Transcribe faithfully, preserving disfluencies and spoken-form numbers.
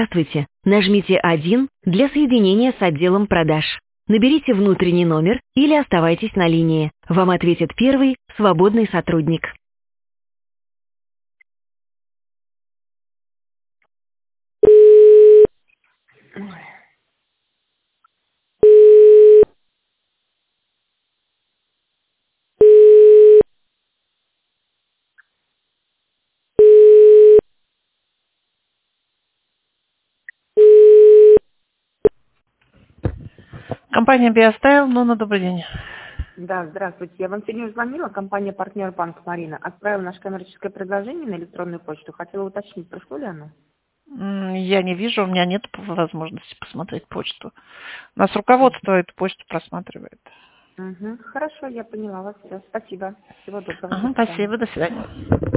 Здравствуйте. Нажмите один для соединения с отделом продаж. Наберите внутренний номер или оставайтесь на линии. Вам ответит первый свободный сотрудник. Компания Биостайл, ну, на добрый день. Да, здравствуйте. Я вам сегодня звонила, компания «Партнер Банк Марина». Отправила наше коммерческое предложение на электронную почту. Хотела уточнить, пришло ли оно? М, Я не вижу, у меня нет возможности посмотреть почту. У нас руководство эту почту просматривает. Угу. Хорошо, я поняла вас. Все. Спасибо. Всего доброго. До Ага, свидания. спасибо, до свидания.